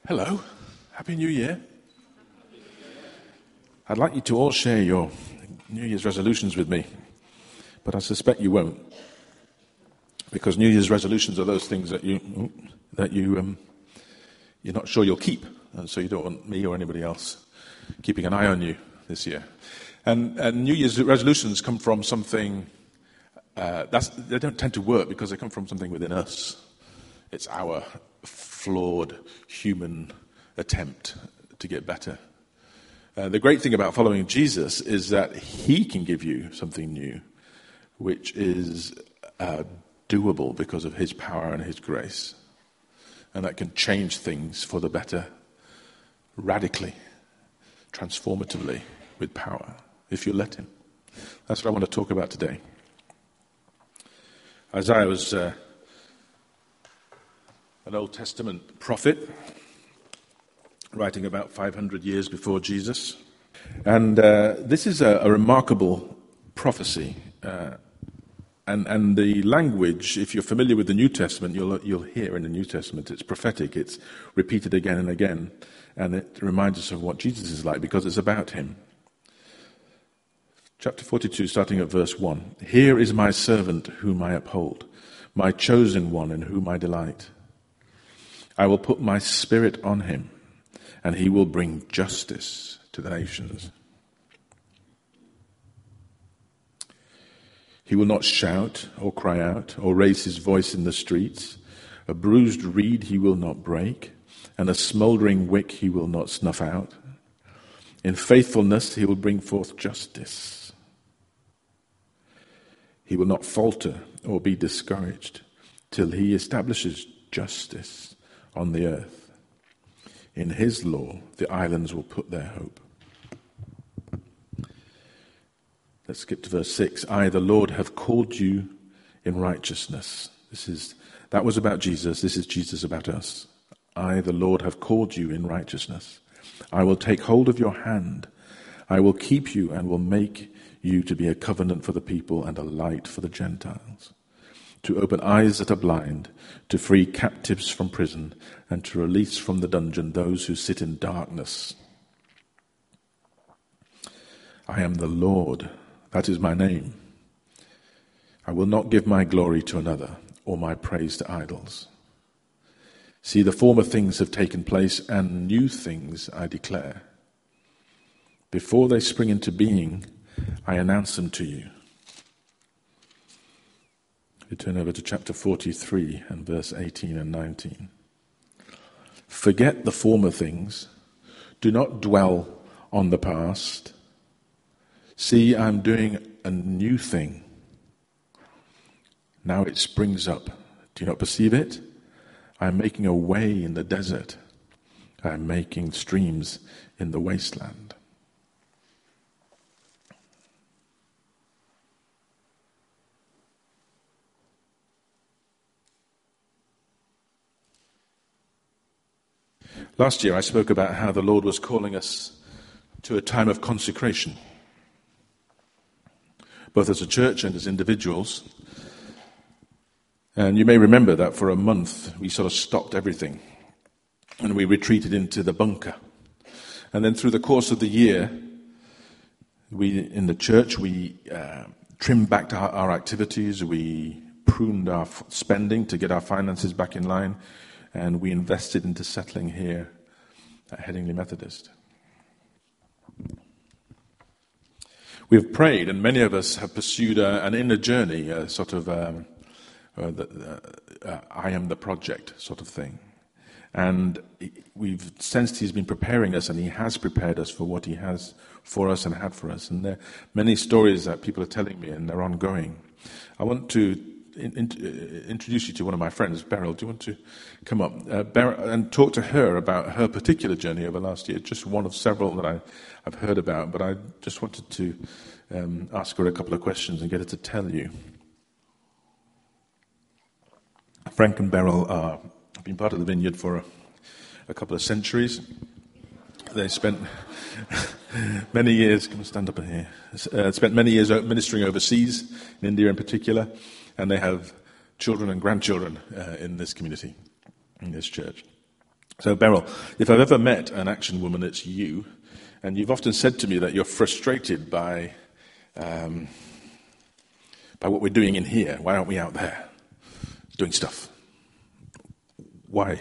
Hello, Happy New Year. I'd like you to all share your New Year's resolutions with me, but I suspect you won't, because New Year's resolutions are those things that you're not sure you'll keep, and so you don't want me or anybody else keeping an eye on you this year. And New Year's resolutions come from something they don't tend to work because they come from something within us. It's our flawed human attempt to get better. The great thing about following Jesus is that he can give you something new, which is doable because of his power and his grace. And that can change things for the better, radically, transformatively, with power, if you let him. That's what I want to talk about today. Isaiah was an Old Testament prophet, writing about 500 years before Jesus. And this is a remarkable prophecy. And the language, if you're familiar with the New Testament, you'll hear in the New Testament, it's prophetic, it's repeated again and again, and it reminds us of what Jesus is like, because it's about him. Chapter 42, starting at verse 1. Here is my servant whom I uphold, my chosen one in whom I delight. I will put my spirit on him, and he will bring justice to the nations. He will not shout or cry out or raise his voice in the streets. A bruised reed he will not break, and a smouldering wick he will not snuff out. In faithfulness he will bring forth justice. He will not falter or be discouraged till he establishes justice on the earth. In his law, the islands will put their hope. Let's skip to verse 6. I, the Lord, have called you in righteousness. That was about Jesus. This is Jesus about us. I, the Lord, have called you in righteousness. I will take hold of your hand. I will keep you and will make you to be a covenant for the people and a light for the Gentiles, to open eyes that are blind, to free captives from prison, and to release from the dungeon those who sit in darkness. I am the Lord, that is my name. I will not give my glory to another, or my praise to idols. See, the former things have taken place, and new things I declare. Before they spring into being, I announce them to you. We turn over to chapter 43 and verse 18 and 19. Forget the former things. Do not dwell on the past. See, I'm doing a new thing. Now it springs up. Do you not perceive it? I'm making a way in the desert. I'm making streams in the wasteland. Last year I spoke about how the Lord was calling us to a time of consecration, both as a church and as individuals. And you may remember that for a month we sort of stopped everything and we retreated into the bunker. And then through the course of the year, in the church, we trimmed back our activities, we pruned our spending to get our finances back in line, and we invested into settling here at Headingley Methodist. We have prayed, and many of us have pursued an inner journey, a sort of I am the project sort of thing. And we've sensed he's been preparing us, and he has prepared us for what he has for us and had for us. And there are many stories that people are telling me, and they're ongoing. I want to introduce you to one of my friends, Beryl. Do you want to come up and talk to her about her particular journey over last year? Just one of several that I've heard about, but I just wanted to ask her a couple of questions and get her to tell you. Frank and Beryl have been part of the Vineyard for a couple of centuries. They spent many years, come and stand up here, spent many years ministering overseas, in India in particular, and they have children and grandchildren in this community, in this church. So, Beryl, if I've ever met an action woman, it's you. And you've often said to me that you're frustrated by what we're doing in here. Why aren't we out there doing stuff? Why?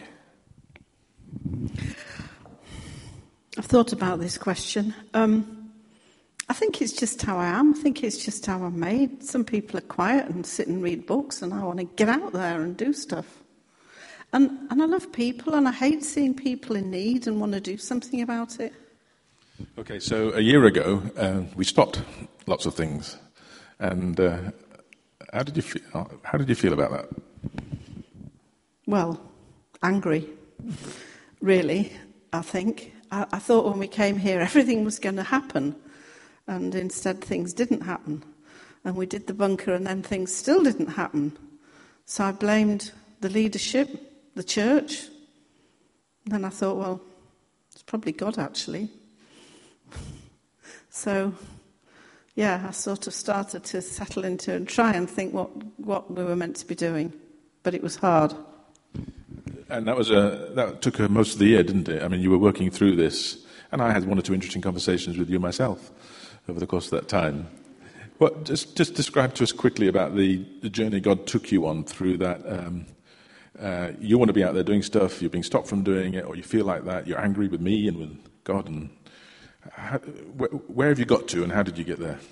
I've thought about this question. I think it's just how I am. I think it's just how I'm made. Some people are quiet and sit and read books, and I want to get out there and do stuff. And I love people, and I hate seeing people in need and want to do something about it. Okay, so a year ago, we stopped lots of things. And how did you feel? How did you feel about that? Well, angry, really, I think. I thought when we came here everything was going to happen, and instead things didn't happen. And we did the bunker, and then things still didn't happen. So I blamed the leadership, the church. And then I thought, well, it's probably God, actually. So, yeah, I sort of started to settle into and try and think what we were meant to be doing. But it was hard. And that took most of the year, didn't it? I mean, you were working through this, and I had one or two interesting conversations with you myself over the course of that time. What just describe to us quickly about the journey God took you on through that. You want to be out there doing stuff, you're being stopped from doing it, or you feel like that, you're angry with me and with God. And where have you got to, and how did you get there?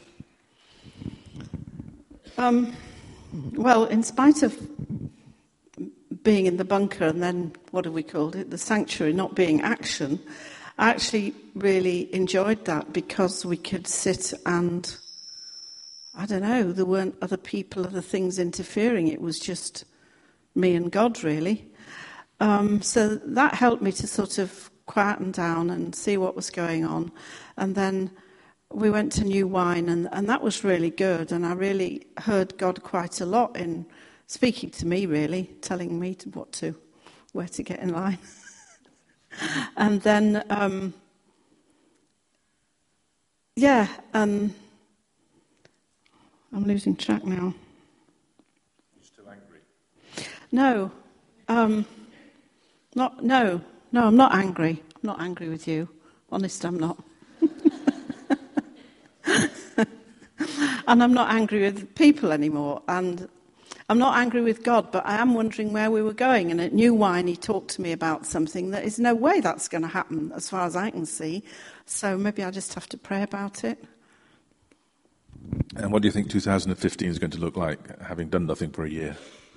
Well, in spite of being in the bunker and then, what have we called it, the sanctuary, not being action, I actually really enjoyed that because we could sit and, I don't know, there weren't other people, other things interfering. It was just me and God, really. So that helped me to sort of quieten down and see what was going on. And then we went to New Wine, and that was really good. And I really heard God quite a lot in speaking to me, really, telling me where to get in line. And then, I'm losing track now. You're still angry? No, I'm not angry. I'm not angry with you. Honest, I'm not. And I'm not angry with people anymore. And I'm not angry with God, but I am wondering where we were going. And at New Wine, he talked to me about something that is no way that's going to happen, as far as I can see. So maybe I just have to pray about it. And what do you think 2015 is going to look like, having done nothing for a year?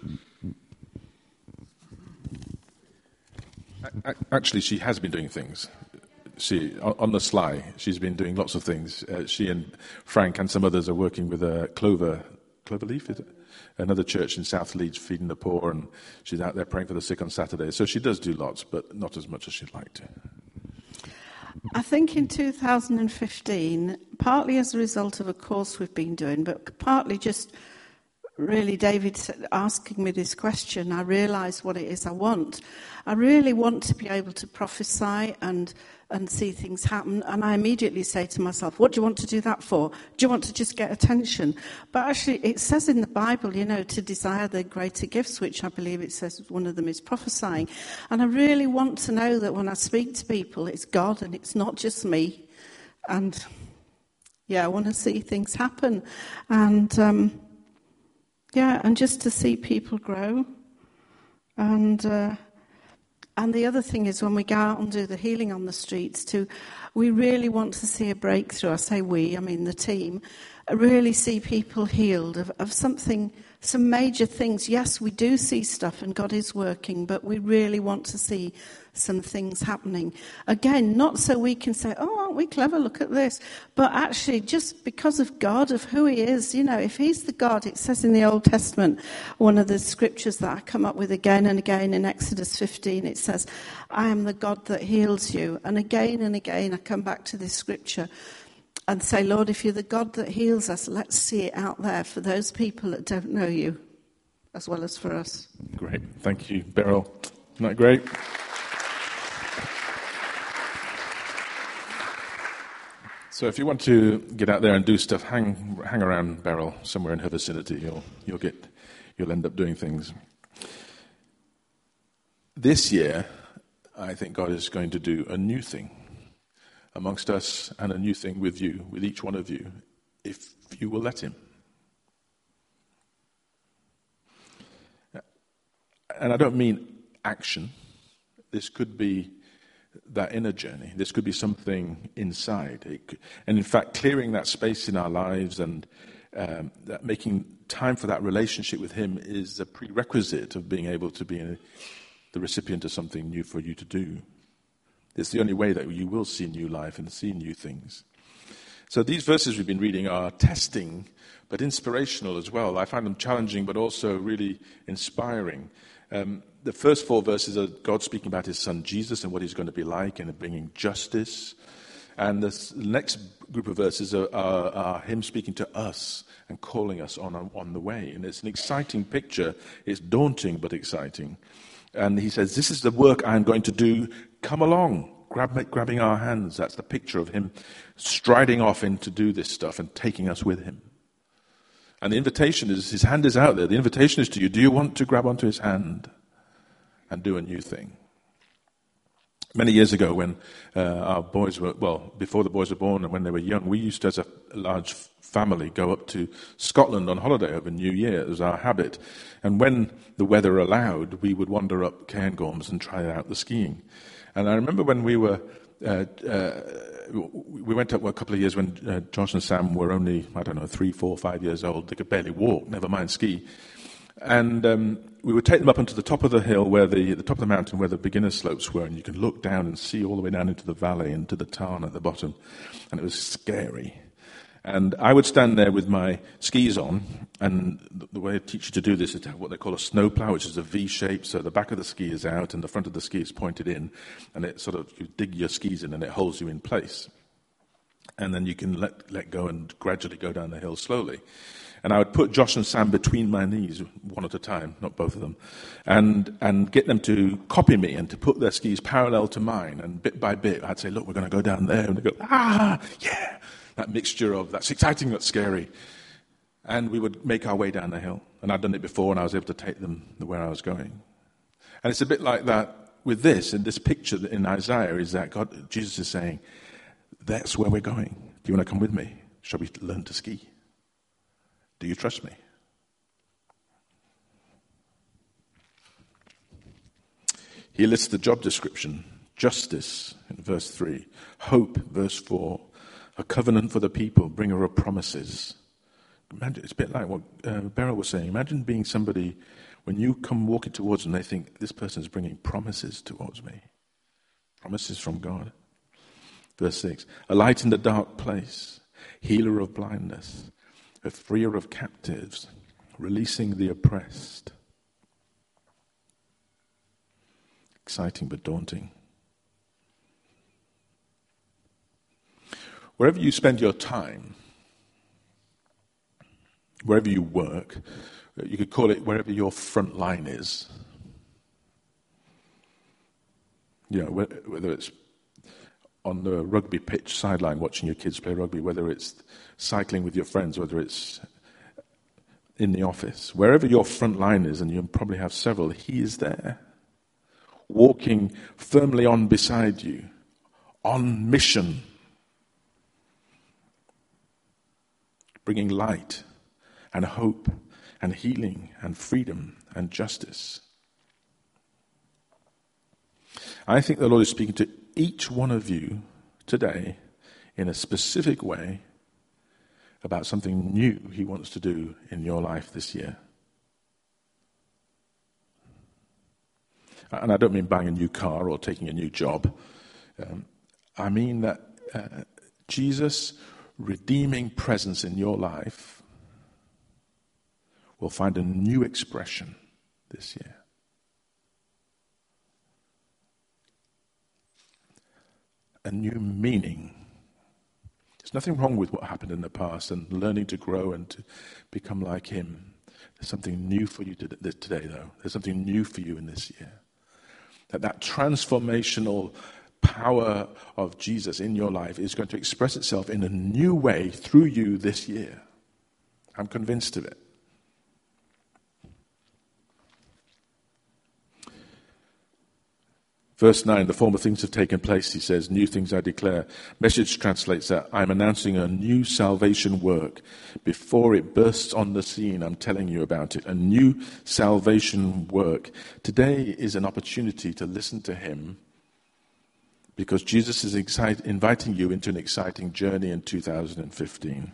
Actually, she has been doing things. She, on the sly, she's been doing lots of things. She and Frank and some others are working with Cloverleaf, is it? Another church in South Leeds, feeding the poor, and she's out there praying for the sick on Saturdays. So she does do lots, but not as much as she'd like to. I think in 2015, partly as a result of a course we've been doing, but partly just really David asking me this question, I realised what it is I want. I really want to be able to prophesy and see things happen. And I immediately say to myself, what do you want to do that for? Do you want to just get attention? But actually, it says in the Bible, to desire the greater gifts, which I believe it says one of them is prophesying. And I really want to know that when I speak to people, it's God and it's not just me. And, I want to see things happen. And, and just to see people grow. And the other thing is when we go out and do the healing on the streets too, we really want to see a breakthrough. I say we, I mean the team, really see people healed of something, some major things. Yes, we do see stuff and God is working, but we really want to see some things happening. Again, not so we can say, oh, aren't we clever, look at this. But actually, just because of God, of who he is, if he's the God, it says in the Old Testament, one of the scriptures that I come up with again and again in Exodus 15, it says, I am the God that heals you. And again, I come back to this scripture and say, Lord, if you're the God that heals us, let's see it out there for those people that don't know you, as well as for us. Great. Thank you, Beryl. Isn't that great? So if you want to get out there and do stuff, hang around Beryl somewhere in her vicinity. You'll end up doing things. This year, I think God is going to do a new thing amongst us and a new thing with you, with each one of you, if you will let him. And I don't mean action. This could be that inner journey. This could be something inside. And in fact, clearing that space in our lives and that making time for that relationship with him is a prerequisite of being able to be the recipient of something new for you to do. It's the only way that you will see new life and see new things. So these verses we've been reading are testing, but inspirational as well. I find them challenging, but also really inspiring. The first 4 verses are God speaking about his son Jesus and what he's going to be like and bringing justice. And the next group of verses are him speaking to us and calling us on the way. And it's an exciting picture. It's daunting, but exciting. And he says, this is the work I'm going to do. Come along. Grabbing our hands. That's the picture of him striding off in to do this stuff and taking us with him. And the invitation is, his hand is out there. The invitation is to you. Do you want to grab onto his hand and do a new thing? Many years ago when our boys were, before the boys were born and when they were young, we used to, as a large family, go up to Scotland on holiday over New Year. It was our habit. And when the weather allowed, we would wander up Cairngorms and try out the skiing. And I remember when we were, we went up a couple of years when Josh and Sam were only, 3, 4, 5 years old. They could barely walk, never mind ski. And we would take them up onto the top of the hill, where the top of the mountain, where the beginner slopes were, and you could look down and see all the way down into the valley and to the tarn at the bottom. And it was scary. And I would stand there with my skis on, and the way I teach you to do this is to have what they call a snowplow, which is a V shape, so the back of the ski is out and the front of the ski is pointed in, and it sort of, you dig your skis in and it holds you in place. And then you can let go and gradually go down the hill slowly. And I would put Josh and Sam between my knees, one at a time, not both of them, and get them to copy me and to put their skis parallel to mine. And bit by bit, I'd say, look, we're going to go down there. And they'd go, yeah. That mixture of, that's exciting, that's scary. And we would make our way down the hill. And I'd done it before, and I was able to take them where I was going. And it's a bit like that with this. And this picture in Isaiah is that Jesus is saying, that's where we're going. Do you want to come with me? Shall we learn to ski? Do you trust me? He lists the job description. Justice in verse 3. Hope, verse 4. A covenant for the people, bringer of promises. Imagine, it's a bit like what Beryl was saying. Imagine being somebody, when you come walking towards them, they think, this person is bringing promises towards me. Promises from God. Verse 6. A light in the dark place. Healer of blindness. A freer of captives. Releasing the oppressed. Exciting but daunting. Wherever you spend your time, wherever you work, you could call it wherever your front line is. You know, whether it's on the rugby pitch sideline watching your kids play rugby, whether it's cycling with your friends, whether it's in the office. Wherever your front line is, and you probably have several, he is there, walking firmly on beside you, on mission, bringing light and hope and healing and freedom and justice. I think the Lord is speaking to each one of you today in a specific way about something new he wants to do in your life this year. And I don't mean buying a new car or taking a new job. I mean that Jesus' redeeming presence in your life will find a new expression this year. A new meaning. There's nothing wrong with what happened in the past and learning to grow and to become like him. There's something new for you today, though. There's something new for you in this year. That transformational power of Jesus in your life is going to express itself in a new way through you this year. I'm convinced of it. Verse 9, the former things have taken place, he says, new things I declare. Message translates that, I'm announcing a new salvation work. Before it bursts on the scene, I'm telling you about it. A new salvation work. Today is an opportunity to listen to him, because Jesus is inviting you into an exciting journey in 2015.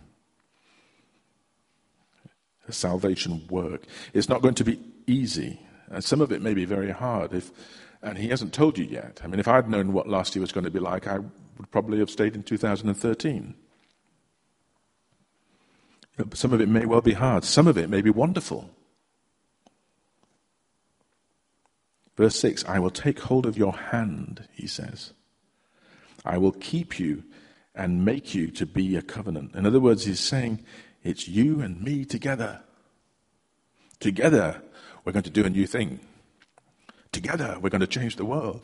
A salvation work. It's not going to be easy. And some of it may be very hard. And he hasn't told you yet. I mean, if I'd known what last year was going to be like, I would probably have stayed in 2013. Some of it may well be hard. Some of it may be wonderful. Verse 6, I will take hold of your hand, he says. I will keep you and make you to be a covenant. In other words, he's saying, it's you and me together. Together, we're going to do a new thing. Together, we're going to change the world.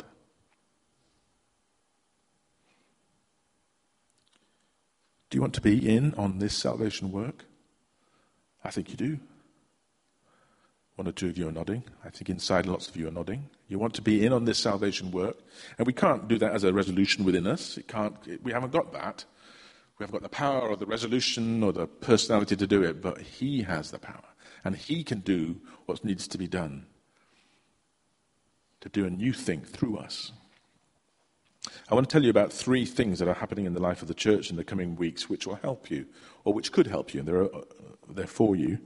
Do you want to be in on this salvation work? I think you do. One or two of you are nodding. I think inside lots of you are nodding. You want to be in on this salvation work. And we can't do that as a resolution within us. We haven't got that. We haven't got the power or the resolution or the personality to do it, but he has the power. And he can do what needs to be done. To do a new thing through us. I want to tell you about 3 things that are happening in the life of the church in the coming weeks which will help you, or which could help you, and they're for you.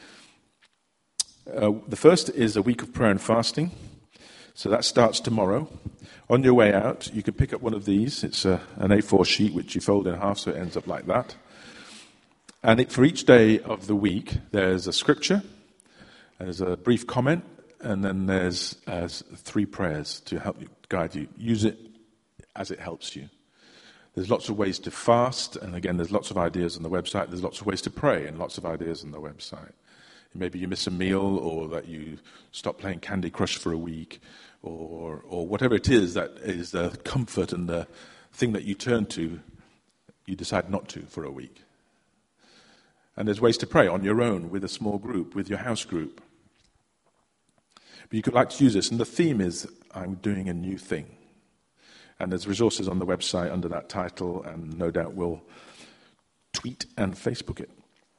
The first is a week of prayer and fasting. So that starts tomorrow. On your way out, you can pick up one of these. It's an A4 sheet which you fold in half so it ends up like that. And for each day of the week, there's a scripture, there's a brief comment, and then there's 3 prayers to help you, guide you. Use it as it helps you. There's lots of ways to fast, and again, there's lots of ideas on the website. There's lots of ways to pray, and lots of ideas on the website. Maybe you miss a meal, or that you stop playing Candy Crush for a week, or whatever it is that is the comfort and the thing that you turn to, you decide not to for a week. And there's ways to pray on your own, with a small group, with your house group. But you could like to use this, and the theme is, I'm doing a new thing. And there's resources on the website under that title, and no doubt we'll tweet and Facebook it.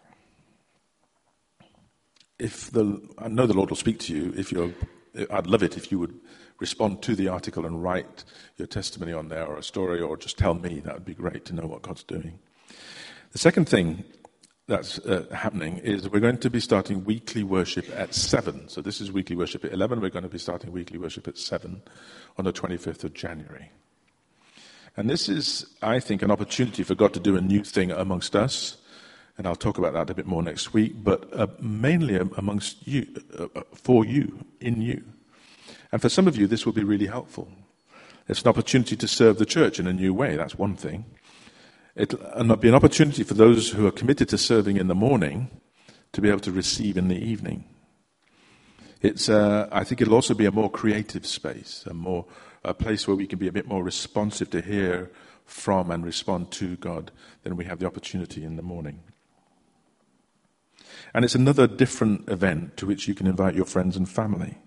I know the Lord will speak to you. I'd love it if you would respond to the article and write your testimony on there, or a story, or just tell me. That would be great to know what God's doing. The second thing that's happening is we're going to be starting weekly worship at 7. So this is weekly worship at 11. We're going to be starting weekly worship at 7 on the 25th of January. And this is, I think, an opportunity for God to do a new thing amongst us. And I'll talk about that a bit more next week, but mainly amongst you, for you, in you. And for some of you, this will be really helpful. It's an opportunity to serve the church in a new way. That's one thing. It'll be an opportunity for those who are committed to serving in the morning to be able to receive in the evening. I think it'll also be a more creative space, a place where we can be a bit more responsive to hear from and respond to God than we have the opportunity in the morning. And it's another different event to which you can invite your friends and family.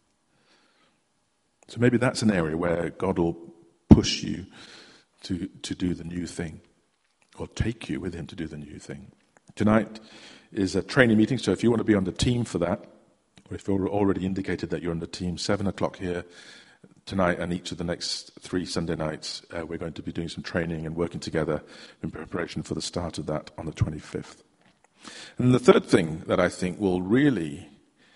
So maybe that's an area where God will push you to do the new thing, or take you with him to do the new thing. Tonight is a training meeting, so if you want to be on the team for that, or if you're already indicated that you're on the team, 7 o'clock here tonight and each of the next 3 Sunday nights, we're going to be doing some training and working together in preparation for the start of that on the 25th. And the third thing that I think will really,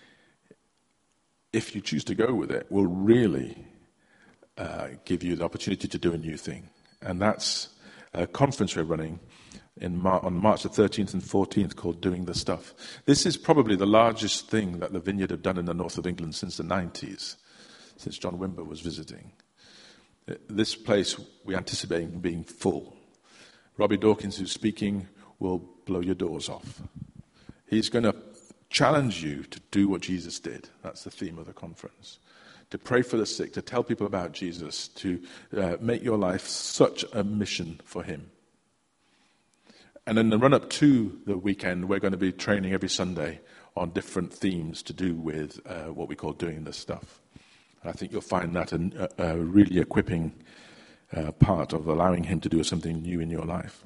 if you choose to go with it, will really give you the opportunity to do a new thing. And that's a conference we're running on March the 13th and 14th called Doing the Stuff. This is probably the largest thing that the Vineyard have done in the north of England since the 90s, since John Wimber was visiting. This place we anticipate being full. Robbie Dawkins, who's speaking, will blow your doors off. He's going to challenge you to do what Jesus did. That's the theme of the conference. To pray for the sick, to tell people about Jesus, to make your life such a mission for him. And in the run-up to the weekend, we're going to be training every Sunday on different themes to do with what we call doing this stuff. I think you'll find that a really equipping part of allowing him to do something new in your life.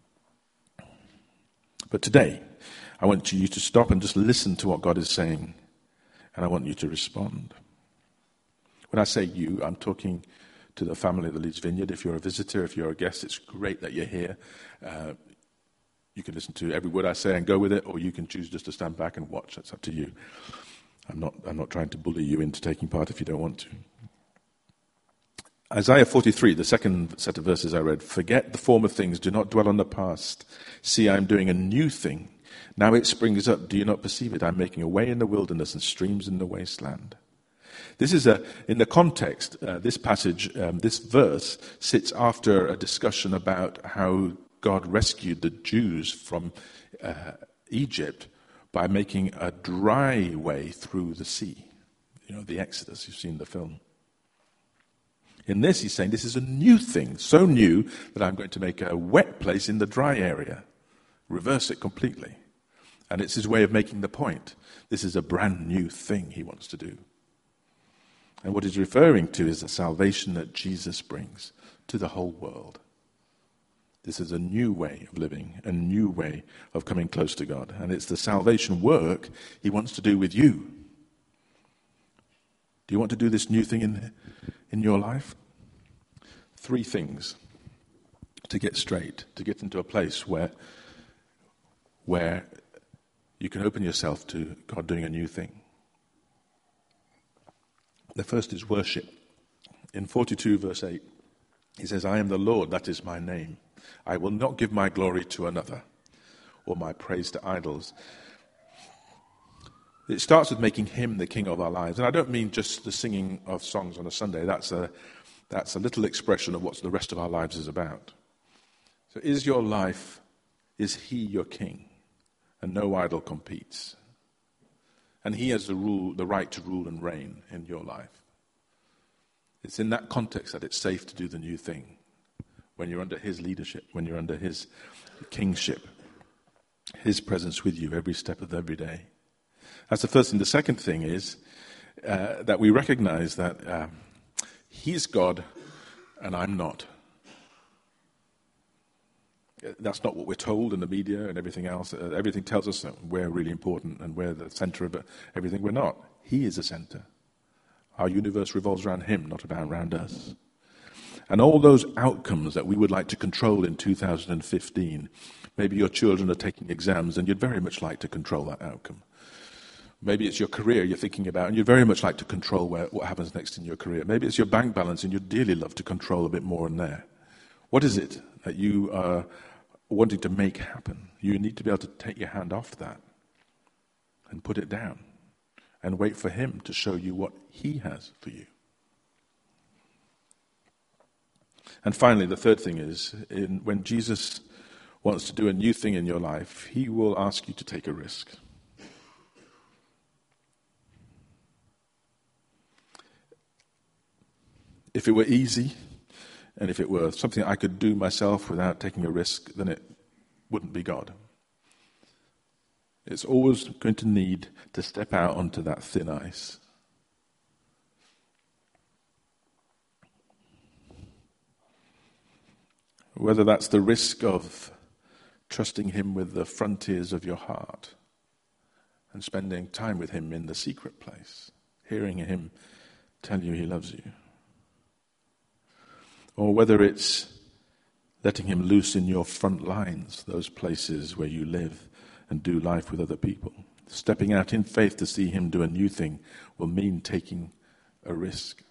But today, I want you to stop and just listen to what God is saying, and I want you to respond. When I say you, I'm talking to the family of the Leeds Vineyard. If you're a visitor, if you're a guest, it's great that you're here. You can listen to every word I say and go with it, or you can choose just to stand back and watch. That's up to you. I'm not trying to bully you into taking part if you don't want to. Isaiah 43, the second set of verses I read, forget the former things, do not dwell on the past. See, I'm doing a new thing. Now it springs up, do you not perceive it? I'm making a way in the wilderness and streams in the wasteland. This is in the context, this passage, this verse sits after a discussion about how God rescued the Jews from Egypt by making a dry way through the sea. You know, the Exodus, you've seen the film. In this, he's saying this is a new thing, so new that I'm going to make a wet place in the dry area. Reverse it completely. And it's his way of making the point. This is a brand new thing he wants to do. And what he's referring to is the salvation that Jesus brings to the whole world. This is a new way of living, a new way of coming close to God. And it's the salvation work he wants to do with you. Do you want to do this new thing in your life? 3 things to get straight, to get into a place where you can open yourself to God doing a new thing. The first is worship. In 42 verse 8, he says, I am the Lord, that is my name. I will not give my glory to another or my praise to idols. It starts with making him the king of our lives. And I don't mean just the singing of songs on a Sunday. That's a little expression of what the rest of our lives is about. So is your life, is he your king? And no idol competes. And he has the right to rule and reign in your life. It's in that context that it's safe to do the new thing. When you're under his leadership, when you're under his kingship, his presence with you every step of every day. That's the first thing. The second thing is that we recognize that he's God and I'm not. That's not what we're told in the media and everything else. Everything tells us that we're really important and we're the center of everything. We're not. He is the center. Our universe revolves around him, not around us. And all those outcomes that we would like to control in 2015, maybe your children are taking exams and you'd very much like to control that outcome. Maybe it's your career you're thinking about and you'd very much like to control what happens next in your career. Maybe it's your bank balance and you'd dearly love to control a bit more in there. What is it that you are wanting to make happen? You need to be able to take your hand off that and put it down and wait for him to show you what he has for you. And finally, the third thing is, when Jesus wants to do a new thing in your life, he will ask you to take a risk. If it were easy, and if it were something I could do myself without taking a risk, then it wouldn't be God. It's always going to need to step out onto that thin ice. Whether that's the risk of trusting him with the frontiers of your heart and spending time with him in the secret place, hearing him tell you he loves you. Or whether it's letting him loose in your front lines, those places where you live and do life with other people. Stepping out in faith to see him do a new thing will mean taking a risk.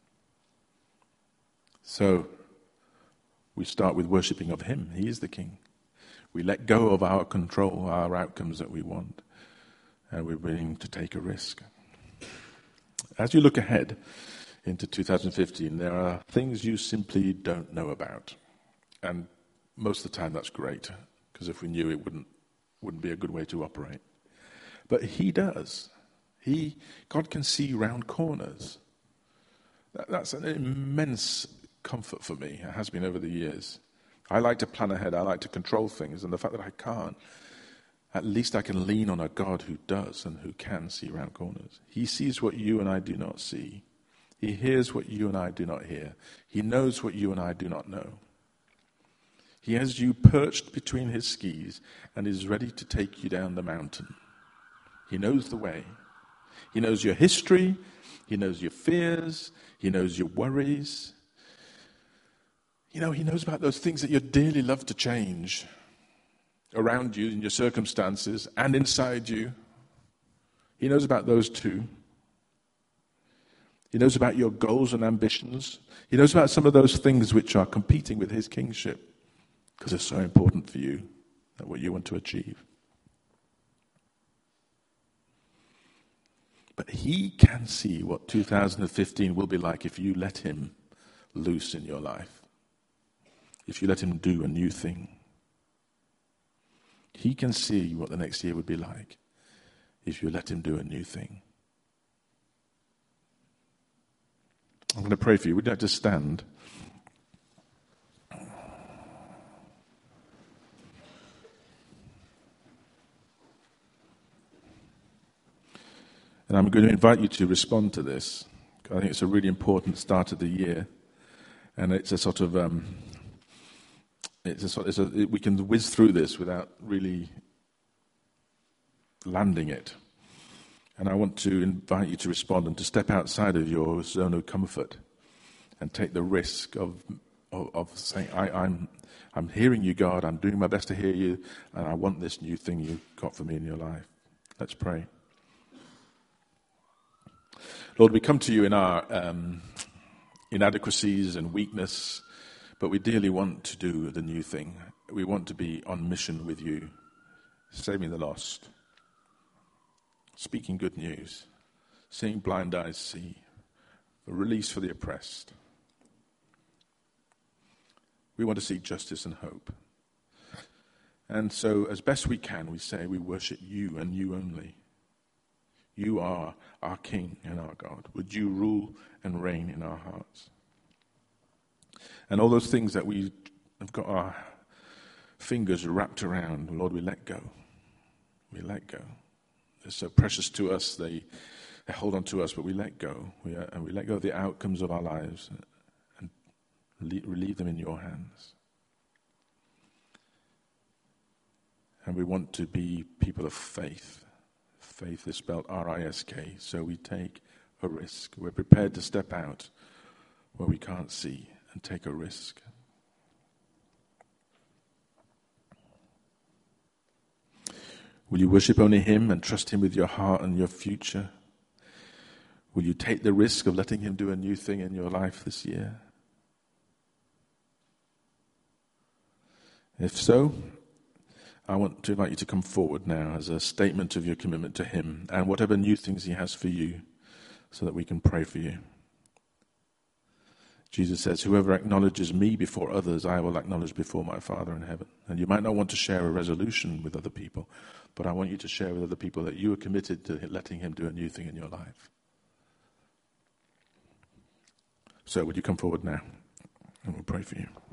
So, we start with worshipping of him. He is the king. We let go of our control, our outcomes that we want, and we're willing to take a risk. As you look ahead into 2015, there are things you simply don't know about. And most of the time that's great, because if we knew, it wouldn't be a good way to operate. But he does. God can see round corners. That's an immense comfort for me. It has been over the years. I like to plan ahead. I like to control things. And the fact that I can't, at least I can lean on a God who does and who can see round corners. He sees what you and I do not see. He hears what you and I do not hear. He knows what you and I do not know. He has you perched between his skis and is ready to take you down the mountain. He knows the way. He knows your history. He knows your fears. He knows your worries. He knows about those things that you dearly love to change around you in your circumstances and inside you. He knows about those too. He knows about your goals and ambitions. He knows about some of those things which are competing with his kingship because it's so important for you, that what you want to achieve. But he can see what 2015 will be like if you let him loose in your life. If you let him do a new thing. He can see what the next year would be like if you let him do a new thing. I'm going to pray for you. Would you like to stand? And I'm going to invite you to respond to this. I think it's a really important start of the year. And it's a sort of, we can whiz through this without really landing it. And I want to invite you to respond and to step outside of your zone of comfort and take the risk of saying, I'm hearing you, God, I'm doing my best to hear you, and I want this new thing you've got for me in your life. Let's pray. Lord, we come to you in our inadequacies and weakness, but we dearly want to do the new thing. We want to be on mission with you, saving the lost, speaking good news, seeing blind eyes see, a release for the oppressed. We want to see justice and hope. And so, as best we can, we say we worship you and you only. You are our King and our God. Would you rule and reign in our hearts? And all those things that we have got our fingers wrapped around, Lord, we let go. We let go. They're so precious to us, they hold on to us, but we let go. And we let go of the outcomes of our lives and leave them in your hands. And we want to be people of faith. Faith is spelled R-I-S-K, so we take a risk. We're prepared to step out where we can't see and take a risk. Will you worship only him and trust him with your heart and your future? Will you take the risk of letting him do a new thing in your life this year? If so, I want to invite you to come forward now as a statement of your commitment to him and whatever new things he has for you so that we can pray for you. Jesus says, whoever acknowledges me before others, I will acknowledge before my Father in heaven. And you might not want to share a resolution with other people, but I want you to share with other people that you are committed to letting him do a new thing in your life. So would you come forward now and we'll pray for you.